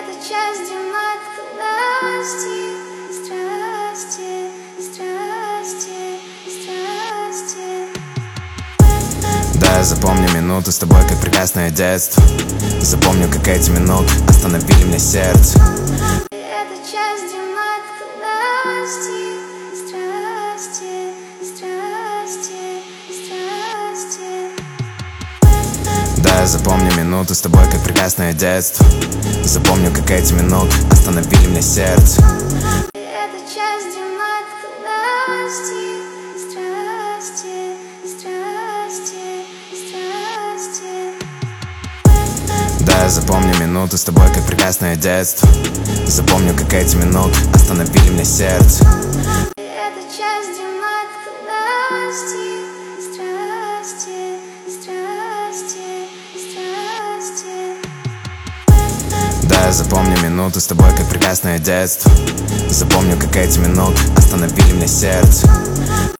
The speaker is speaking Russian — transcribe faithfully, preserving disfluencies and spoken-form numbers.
Это часть матковости, страсти, страсти, страсти. Да, я запомню минуты с тобой, как прекрасное детство. Запомню, как эти минуты остановили мне сердце. Это часть матковости, страсти, страсти, страсти. Да, я запомню минуты с тобой, как прекрасное детство. Запомню, как эти минуты остановили мне сердце. Это часть матковости, страсти, страсти, страсти. Да, я запомню минуты с тобой, как прекрасное детство. Запомню, как эти минуты остановили мне сердце. Это часть матковости, страсти, страсти, страсти. Да, я запомню минуты с тобой, как прекрасное детство. Запомню, как эти минуты остановили мне сердце.